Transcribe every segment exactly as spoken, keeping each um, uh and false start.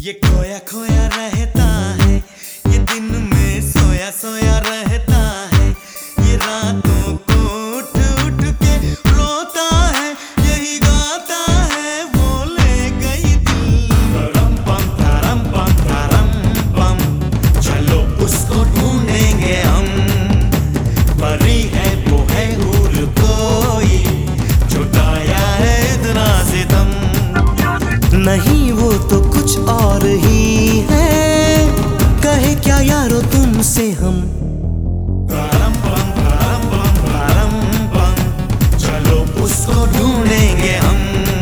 ये खोया खोया रहता है, ये दिन में सोया सोया रहता है, ये रातों को उठ उठ के रोता है, यही गाता है वो ले गई दिल। तरम पम तरम पम तरम पम, चलो उसको ढूंढेंगे हम। परी है वो है हूर कोई, छुटाया है इतना सितम। नहीं वो तो कुछ और ही है, कहे क्या यारो तुमसे हम। तरम पम तरम पम तरम पम, चलो उसको ढूंढेंगे हम।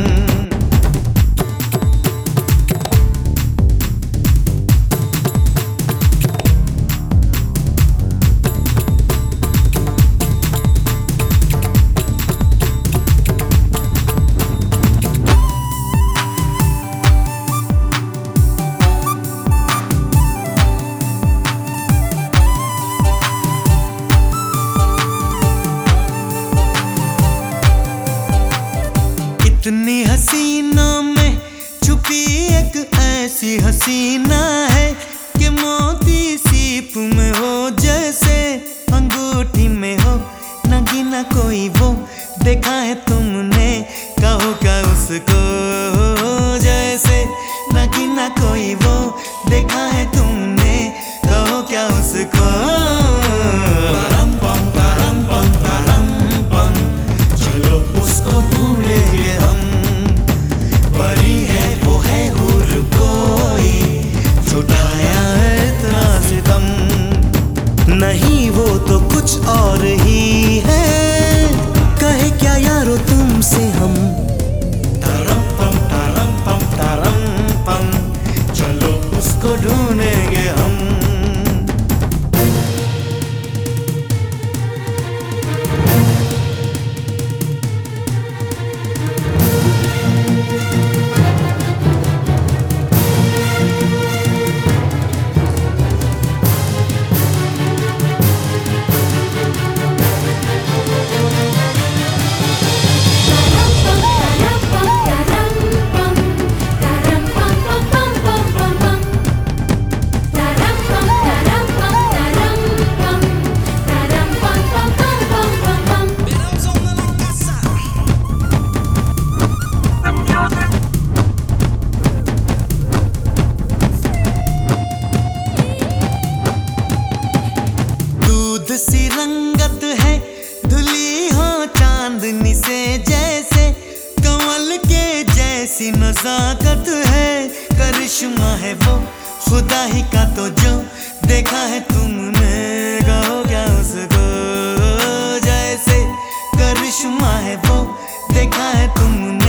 इतनी हसीनों में छुपी एक ऐसी हसीना है कि मोती सीप में हो जैसे अंगूठी में हो, नगीना कोई वो देखा है तुमने, कहो क्या उसको जैसे नगीना कोई वो देखा है तुमने, कहो क्या उसको। तरम पम तरम पम तरम पम, चलो उसको ढूंढेंगे हम। परी है वो है हूर कोई, छुटाया है इतना सितम। नहीं वो तो कुछ और ही है, कहे क्या यारो तुमसे हम। तरम पम तरम पम तरम पम, चलो उसको ढूंढेंगे हम। सी रंगत है धुली हो चांदनी से, जैसे कमल के जैसी नजाकत है, करिश्मा है वो खुदा ही का तो जो देखा है तुमने, कहो क्या उसको जैसे करिश्मा है वो देखा है तुमने।